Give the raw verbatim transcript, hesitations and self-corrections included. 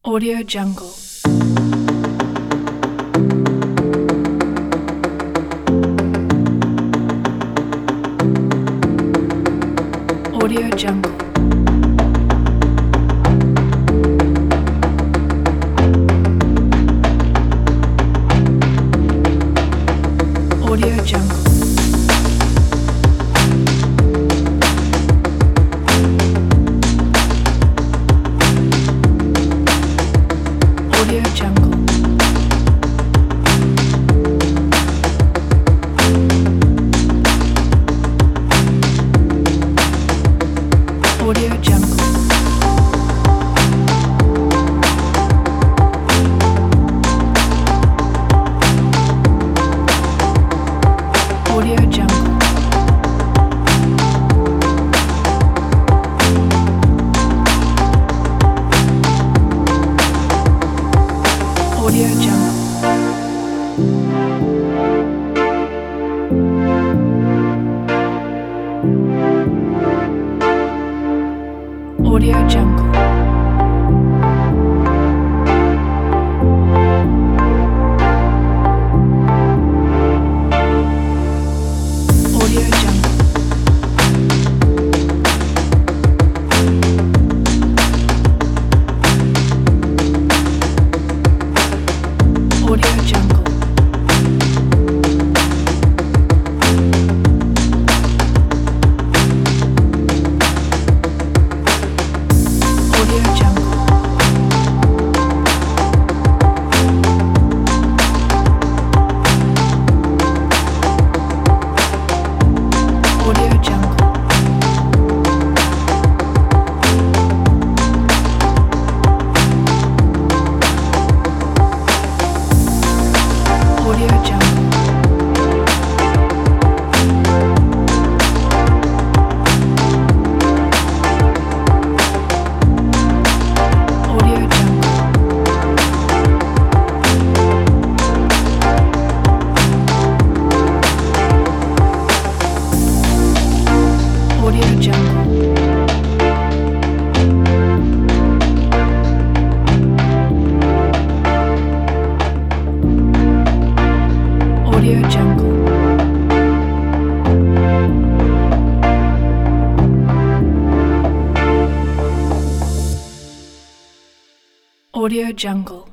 Audio Jungle. Audio Jungle. Audio Jungle. Audio Jungle. Audio Jungle. Audio Jungle. Audio Jungle. Audio Jungle. Audio Jungle. Audio Jungle. Audio Jungle. Audio Jungle. Audio Jungle. Audio Jungle. Audio Jungle. Audio Jungle. Audio Jungle.